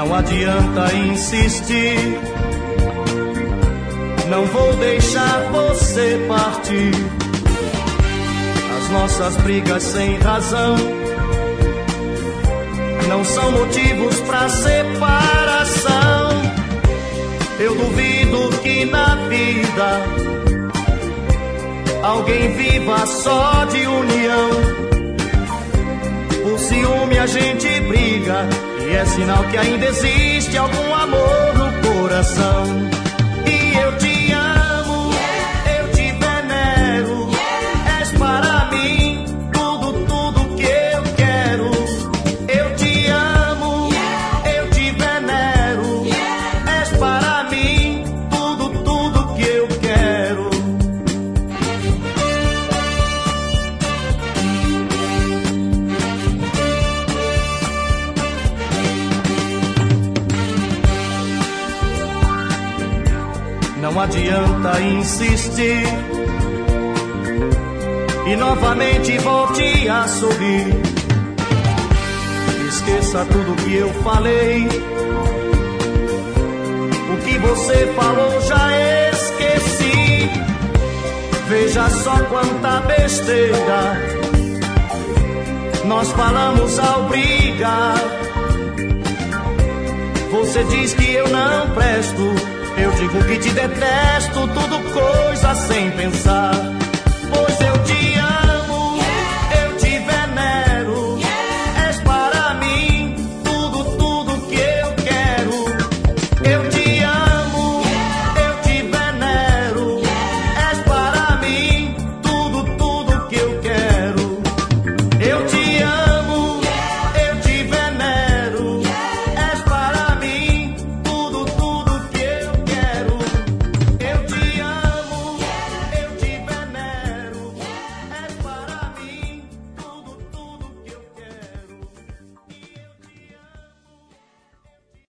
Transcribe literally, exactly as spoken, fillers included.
Não adianta insistir, não vou deixar você partir. As nossas brigas sem razão não são motivos pra separação. Eu duvido que na vida alguém viva só de união. Por ciúme a gente briga, e é sinal que ainda existe algum amor no coração. E eu te amo, yeah, eu te venero, yeah, és para mim tudo, tudo que eu quero. Eu te amo, yeah, eu te venero, yeah, és para mim tudo, tudo que eu quero. Não adianta insistir e novamente volte a sorrir. Esqueça tudo que eu falei, o que você falou já esqueci. Veja só quanta besteira nós falamos ao brigar. Você diz que eu não presto, eu digo que te detesto, tudo coisa sem pensar.